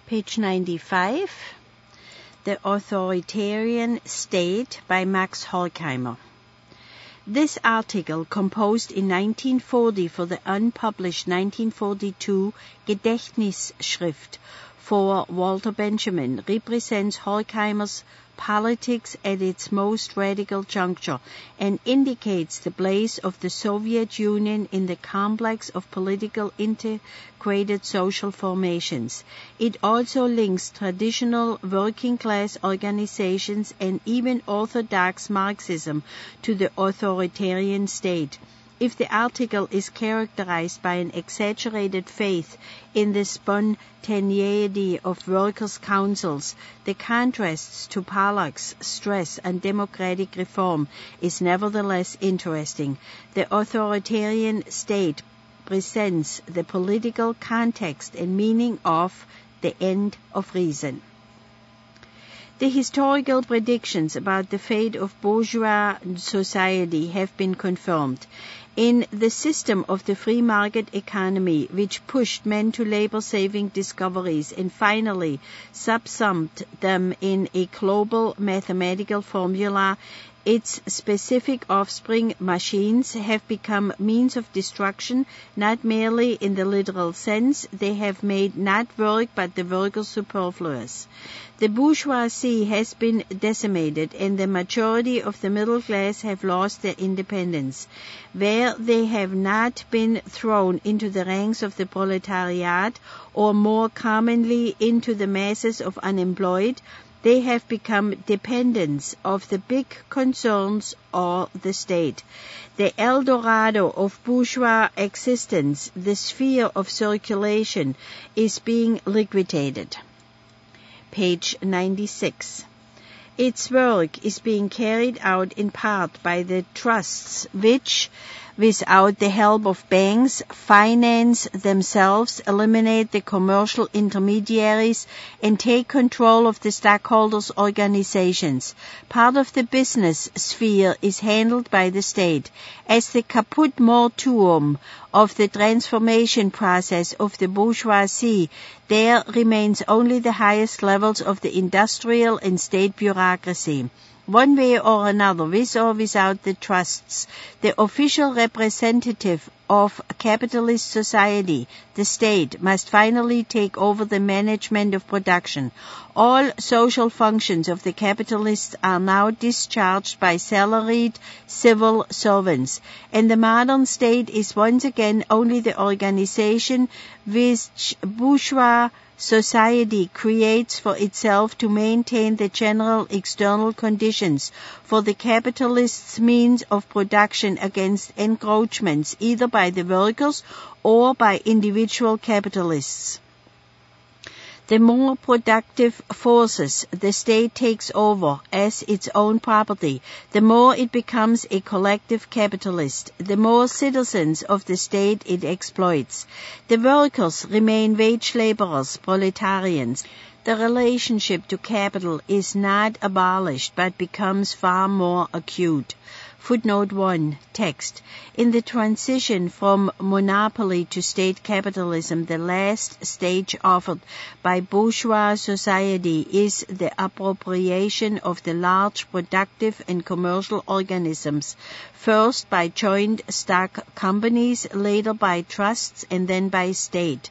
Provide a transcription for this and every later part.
Page 95. The Authoritarian State by Max Horkheimer. This article, composed in 1940 for the unpublished 1942 Gedächtnisschrift for Walter Benjamin, represents Horkheimer's politics at its most radical juncture and indicates the place of the Soviet Union in the complex of political integrated social formations. It also links traditional working-class organizations and even orthodox Marxism to the authoritarian state. If the article is characterized by an exaggerated faith in the spontaneity of workers' councils, the contrasts to Pollack's stress on democratic reform is nevertheless interesting. The authoritarian state presents the political context and meaning of the end of reason. The historical predictions about the fate of bourgeois society have been confirmed. In the system of the free market economy, which pushed men to labor-saving discoveries and finally subsumed them in a global mathematical formula, its specific offspring, machines, have become means of destruction, not merely in the literal sense. They have made not work but the worker superfluous. The bourgeoisie has been decimated, and the majority of the middle class have lost their independence. Where they have not been thrown into the ranks of the proletariat, or more commonly into the masses of unemployed, they have become dependents of the big concerns or the state. The El Dorado of bourgeois existence, the sphere of circulation, is being liquidated. Page 96. Its work is being carried out in part by the trusts which, without the help of banks, finance themselves, eliminate the commercial intermediaries, and take control of the stockholders' organizations. Part of the business sphere is handled by the state. As the caput mortuum of the transformation process of the bourgeoisie, there remains only the highest levels of the industrial and state bureaucracy. One way or another, with or without the trusts, the official representative of capitalist society, the state, must finally take over the management of production. All social functions of the capitalists are now discharged by salaried civil servants, and the modern state is once again only the organization which bourgeois society creates for itself to maintain the general external conditions for the capitalists' means of production against encroachments either by the workers or by individual capitalists. The more productive forces the state takes over as its own property, the more it becomes a collective capitalist, the more citizens of the state it exploits. The workers remain wage laborers, proletarians. The relationship to capital is not abolished but becomes far more acute. Footnote 1, text. In the transition from monopoly to state capitalism, the last stage offered by bourgeois society is the appropriation of the large productive and commercial organisms, first by joint stock companies, later by trusts, and then by state.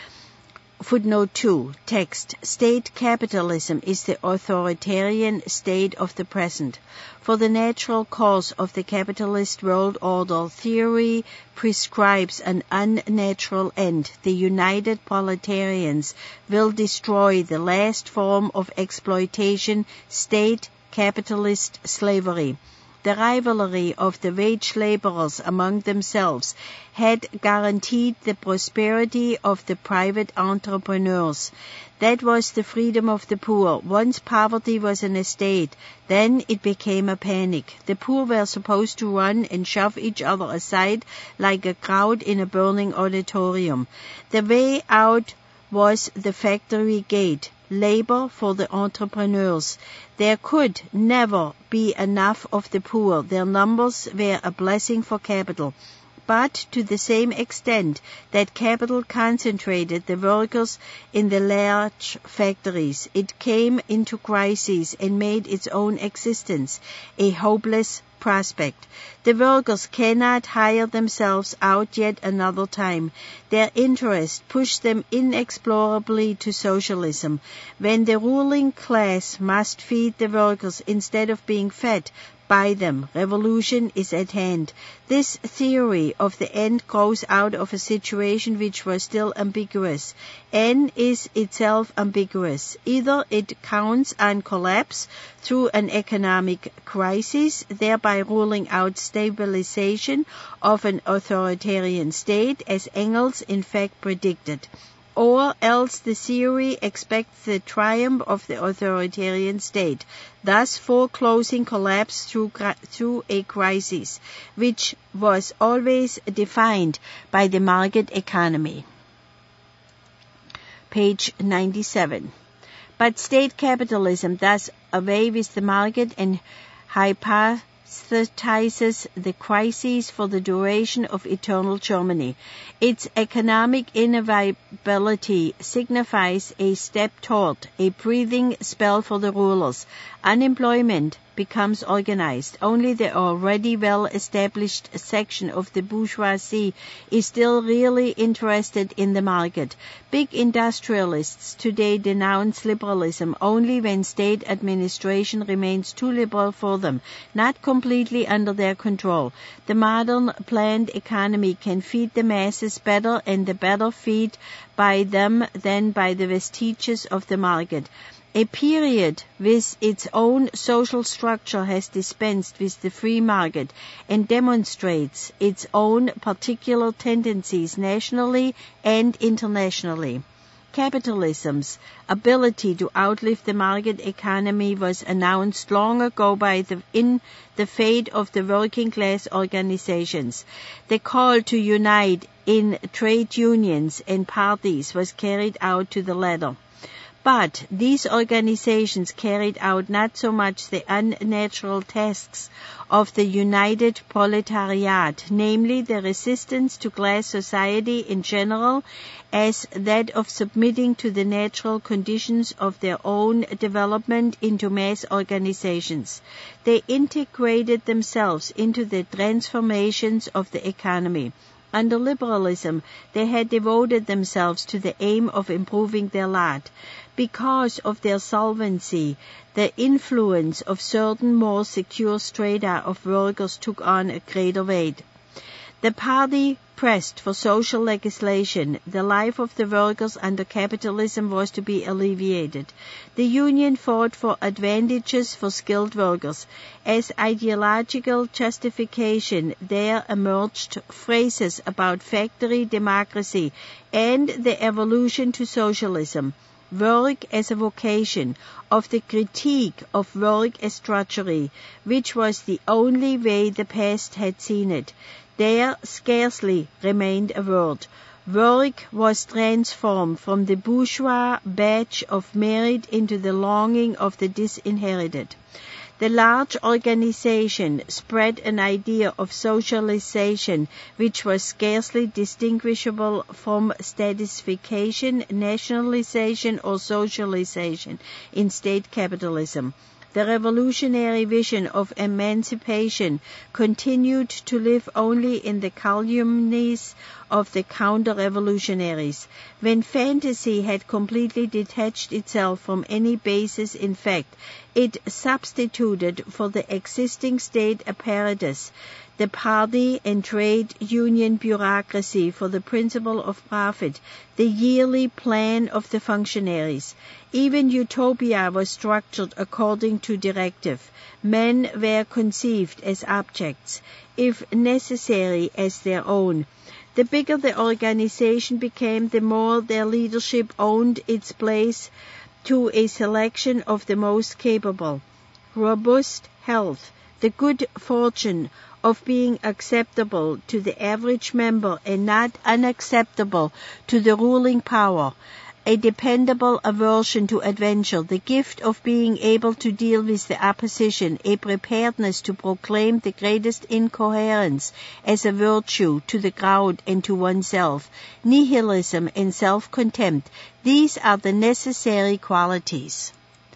Footnote 2, text. State capitalism is the authoritarian state of the present. For the natural course of the capitalist world order, theory prescribes an unnatural end. The united proletarians will destroy the last form of exploitation, state capitalist slavery. The rivalry of the wage laborers among themselves had guaranteed the prosperity of the private entrepreneurs. That was the freedom of the poor. Once poverty was an estate, then it became a panic. The poor were supposed to run and shove each other aside like a crowd in a burning auditorium. The way out was the factory gate. Labor for the entrepreneurs. There could never be enough of the poor. Their numbers were a blessing for capital. but to the same extent that capital concentrated the workers in the large factories, it came into crisis and made its own existence a hopeless prospect. The workers cannot hire themselves out yet another time. Their interest pushed them inexorably to socialism. When the ruling class must feed the workers instead of being fed by them, revolution is at hand. This theory of the end grows out of a situation which was still ambiguous, and is itself ambiguous. Either it counts on collapse through an economic crisis, thereby ruling out stabilization of an authoritarian state, as Engels in fact predicted, or else the theory expects the triumph of the authoritarian state, thus foreclosing collapse through a crisis, which was always defined by the market economy. Page 97. But state capitalism does away with the market and hypothesizes the crisis for the duration of eternal Germany. Its economic inevitability signifies a step toward a breathing spell for the rulers. Unemployment becomes organized. Only the already well-established section of the bourgeoisie is still really interested in the market. Big industrialists today denounce liberalism only when state administration remains too liberal for them, not completely under their control. The modern planned economy can feed the masses better, and the better feed by them than by the vestiges of the market. A period with its own social structure has dispensed with the free market and demonstrates its own particular tendencies nationally and internationally. Capitalism's ability to outlive the market economy was announced long ago in the fate of the working class organizations. The call to unite in trade unions and parties was carried out to the letter. But these organizations carried out not so much the unnatural tasks of the united proletariat, namely the resistance to class society in general, as that of submitting to the natural conditions of their own development into mass organizations. They integrated themselves into the transformations of the economy. Under liberalism, they had devoted themselves to the aim of improving their lot. Because of their solvency, the influence of certain more secure strata of workers took on a greater weight. The party pressed for social legislation. The life of the workers under capitalism was to be alleviated. The union fought for advantages for skilled workers. As ideological justification, there emerged phrases about factory democracy and the evolution to socialism. Work as a vocation, of the critique of work as drudgery, which was the only way the past had seen it. There scarcely remained a word. Work was transformed from the bourgeois badge of merit into the longing of the disinherited. The large organization spread an idea of socialization which was scarcely distinguishable from statification, nationalization, or socialization in state capitalism. The revolutionary vision of emancipation continued to live only in the calumnies of the counter-revolutionaries. When fantasy had completely detached itself from any basis in fact, it substituted for the existing state apparatus the party and trade union bureaucracy for the principle of profit, the yearly plan of the functionaries. Even utopia was structured according to directive. Men were conceived as objects, if necessary as their own. The bigger the organization became, the more their leadership owned its place to a selection of the most capable. Robust health, the good fortune of being acceptable to the average member and not unacceptable to the ruling power, a dependable aversion to adventure, the gift of being able to deal with the opposition, a preparedness to proclaim the greatest incoherence as a virtue to the crowd and to oneself, nihilism and self-contempt. These are the necessary qualities.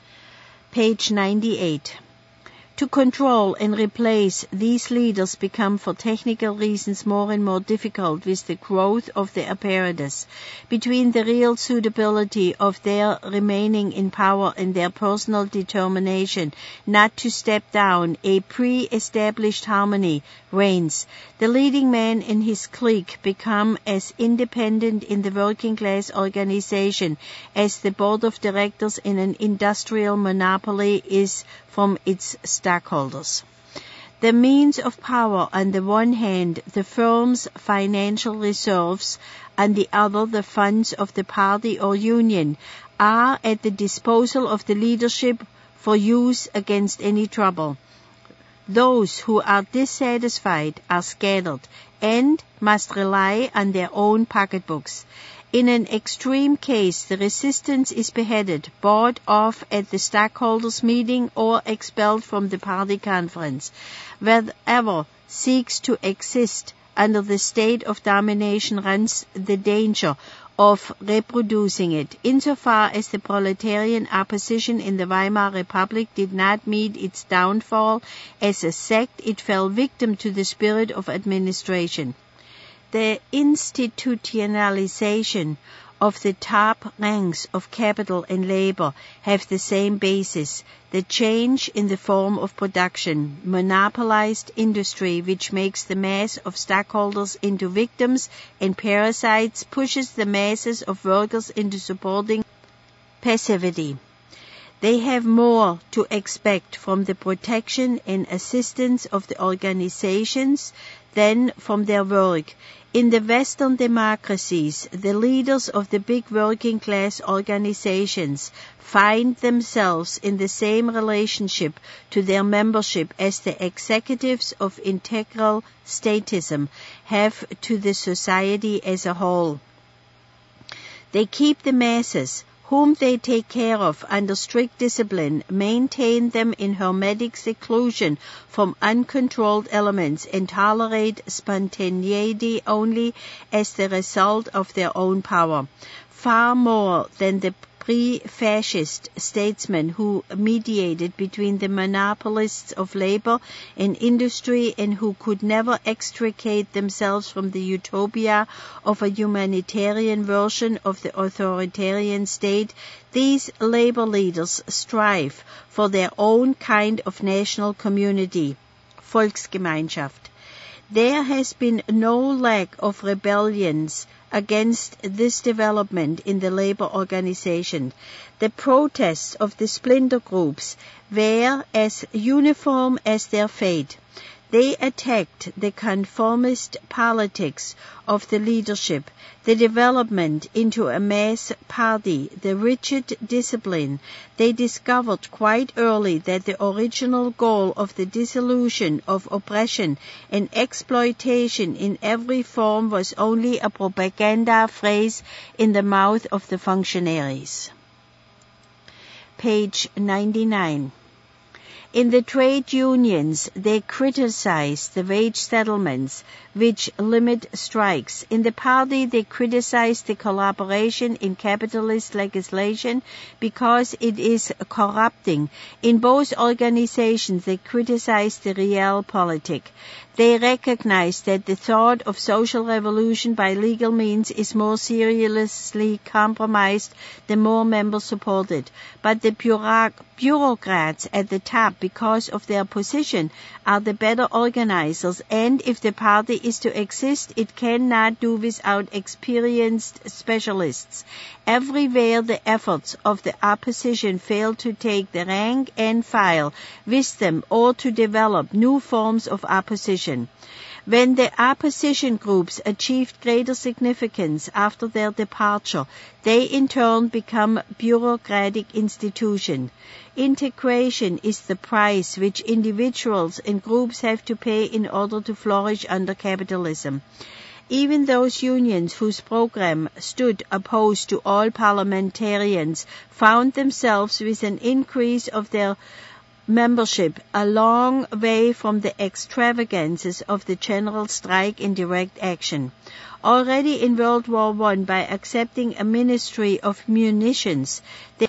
Page 98. To control and replace these leaders become for technical reasons more and more difficult with the growth of the apparatus. Between the real suitability of their remaining in power and their personal determination not to step down, a pre-established harmony reigns. The leading man and his clique become as independent in the working class organization as the board of directors in an industrial monopoly is from its stockholders. The means of power on the one hand, the firm's financial reserves, on the other the funds of the party or union, are at the disposal of the leadership for use against any trouble. Those who are dissatisfied are scattered and must rely on their own pocketbooks. In an extreme case, the resistance is beheaded, bought off at the stockholders' meeting, or expelled from the party conference. Wherever seeks to exist under the state of domination runs the danger of reproducing it. Insofar as the proletarian opposition in the Weimar Republic did not meet its downfall as a sect, it fell victim to the spirit of administration. The institutionalization of the top ranks of capital and labor have the same basis. The change in the form of production, monopolized industry, which makes the mass of stockholders into victims and parasites, pushes the masses of workers into supporting passivity. They have more to expect from the protection and assistance of the organizations than from their work. In the Western democracies, the leaders of the big working class organizations find themselves in the same relationship to their membership as the executives of integral statism have to the society as a whole. They keep the masses, whom they take care of under strict discipline, maintain them in hermetic seclusion from uncontrolled elements, and tolerate spontaneity only as the result of their own power. Far more than the pre-fascist statesmen who mediated between the monopolists of labor and industry and who could never extricate themselves from the utopia of a humanitarian version of the authoritarian state, these labor leaders strive for their own kind of national community, Volksgemeinschaft. There has been no lack of rebellions against this development in the labor organization. The protests of the splinter groups were as uniform as their fate. They attacked the conformist politics of the leadership, the development into a mass party, the rigid discipline. They discovered quite early that the original goal of the dissolution of oppression and exploitation in every form was only a propaganda phrase in the mouth of the functionaries. Page 99. In the trade unions, they criticize the wage settlements, which limit strikes. In the party, they criticize the collaboration in capitalist legislation because it is corrupting. In both organizations, they criticize the realpolitik. They recognize that the thought of social revolution by legal means is more seriously compromised the more members support it. But the bureaucrats at the top, because of their position, are the better organizers, and if the party is to exist, it cannot do without experienced specialists. Everywhere the efforts of the opposition fail to take the rank and file with them or to develop new forms of opposition. When the opposition groups achieved greater significance after their departure, they in turn become bureaucratic institutions. Integration is the price which individuals and groups have to pay in order to flourish under capitalism. Even those unions whose program stood opposed to all parliamentarians found themselves with an increase of their membership a long way from the extravagances of the general strike in direct action. Already in World War I, by accepting a ministry of munitions, they